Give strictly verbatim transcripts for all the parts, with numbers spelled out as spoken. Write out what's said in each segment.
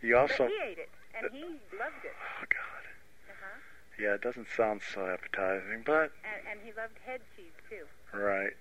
You also... But he ate it, and he loved it. Oh, God. Uh-huh. Yeah, it doesn't sound so appetizing, but... And, and he loved head cheese, too. Right.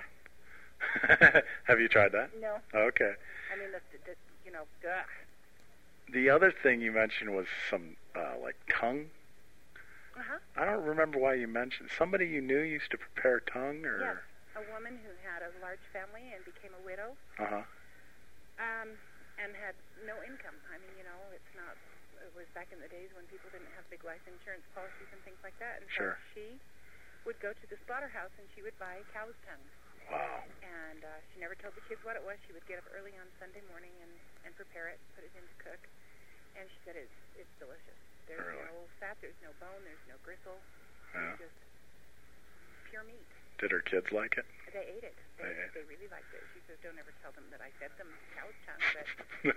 Ugh. Have you tried that? No. Okay. I mean, the, the, the you know, ugh. The other thing you mentioned was some, uh, like, tongue. Uh-huh. I don't remember why you mentioned... Somebody you knew used to prepare tongue, or... Yes. A woman who had a large family and became a widow. Uh-huh. Um, and had no income. I mean, you know, it's not... It was back in the days when people didn't have big life insurance policies and things like that. And Sure. so she would go to the slaughterhouse and she would buy cow's tongue. Wow. And uh, she never told the kids what it was. She would get up early on Sunday morning and, and prepare it, put it in to cook. And she said it's it's delicious. There's Really? no fat, there's no bone, there's no gristle. Yeah. It's just pure meat. Did her kids like it? They ate it. They, They ate they really liked it. She says, don't ever tell them that I fed them cow's tongue, but...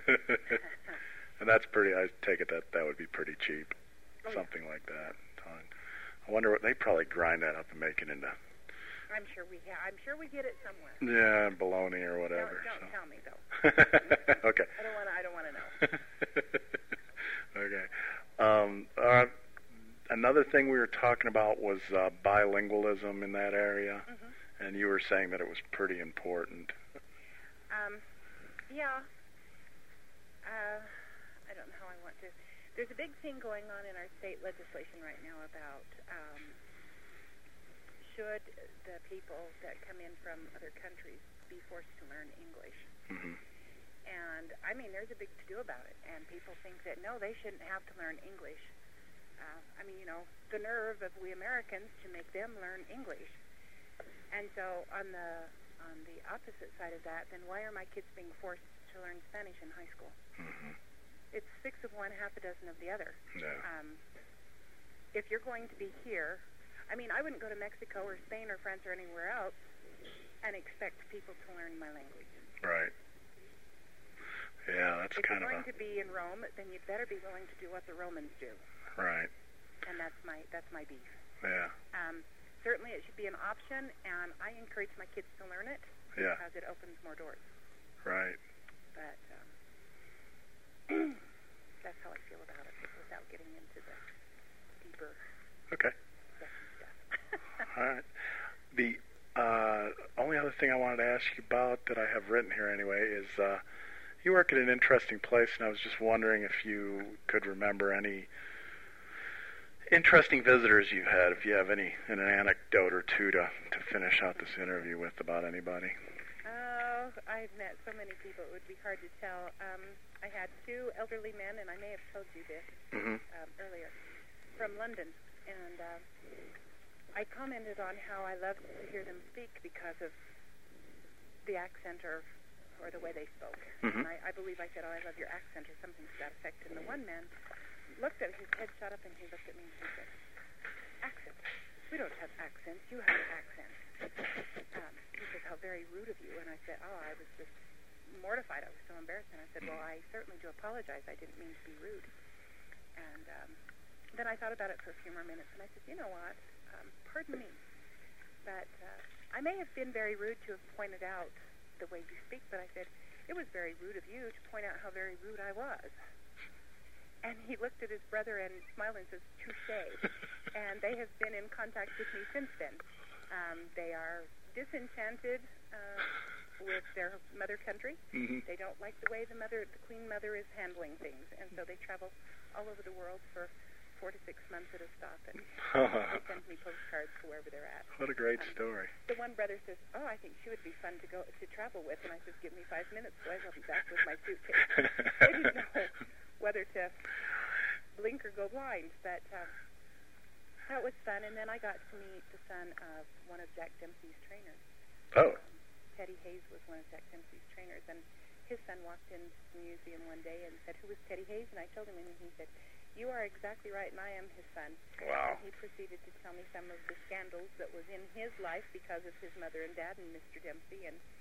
And that's pretty, I take it that that would be pretty cheap. Oh, Something like that. Tongue. I wonder what, they probably grind that up and make it into... I'm sure we ha- I'm sure we get it somewhere. Yeah, bologna or whatever. Don't, don't so. tell me, though. Okay. I don't want to I don't want to know. Okay. Um, uh, another thing we were talking about was uh, bilingualism in that area, Mm-hmm. and you were saying that it was pretty important. Um, yeah. Uh, I don't know how I want to... There's a big thing going on in our state legislation right now about... Um, should the people that come in from other countries be forced to learn English? Mm-hmm. And, I mean, there's a big to-do about it. And people think that, no, they shouldn't have to learn English. Uh, I mean, you know, the nerve of we Americans to make them learn English. And so on the on the opposite side of that, then why are my kids being forced to learn Spanish in high school? Mm-hmm. It's six of one, half a dozen of the other. Yeah. Um, if you're going to be here... I mean, I wouldn't go to Mexico or Spain or France or anywhere else and expect people to learn my language. Right. Yeah, that's if kind you're of going a... to be in Rome, then you'd better be willing to do what the Romans do. Right. And that's my that's my beef. Yeah. Um, certainly it should be an option, and I encourage my kids to learn it Yeah. because it opens more doors. Right. But um, that's how I feel about it without getting into the deeper Okay. stuff. All right. The uh, only other thing I wanted to ask you about that I have written here anyway is uh, you work at an interesting place, and I was just wondering if you could remember any interesting visitors you've had, if you have any an anecdote or two to, to finish out this interview with about anybody. Oh, I've met so many people, it would be hard to tell. Um, I had two elderly men, and I may have told you this Mm-hmm. um, earlier, from London, and uh, I commented on how I loved to hear them speak because of the accent or or the way they spoke. Mm-hmm. And I, I believe I said, oh, I love your accent or something to that effect. And the one man looked at his head shot up, and he looked at me and he said, accent? We don't have accents. You have an accent. Um, he said, how very rude of you. And I said, oh, I was just mortified. I was so embarrassed. And I said, well, I certainly do apologize. I didn't mean to be rude. And um, then I thought about it for a few more minutes, and I said, you know what? Um, pardon me, but uh, I may have been very rude to have pointed out the way you speak, but I said, it was very rude of you to point out how very rude I was. And he looked at his brother and smiled and says, touche. And they have been in contact with me since then. Um, they are disenchanted uh, with their mother country. Mm-hmm. They don't like the way the mother, the Queen Mother is handling things, and so they travel all over the world for four to six months at a stop, and they send me postcards to wherever they're at. What a great Um, story. The one brother says, oh, I think she would be fun to go to travel with, and I said, give me five minutes, boys, I'll be back with my suitcase. I didn't know whether to blink or go blind, but um, that was fun, and then I got to meet the son of one of Jack Dempsey's trainers. Oh. Um, Teddy Hayes was one of Jack Dempsey's trainers, and his son walked into the museum one day and said, who was Teddy Hayes? And I told him, and he said, you are exactly right, and I am his son. Wow. And he proceeded to tell me some of the scandals that was in his life because of his mother and dad and Mister Dempsey, and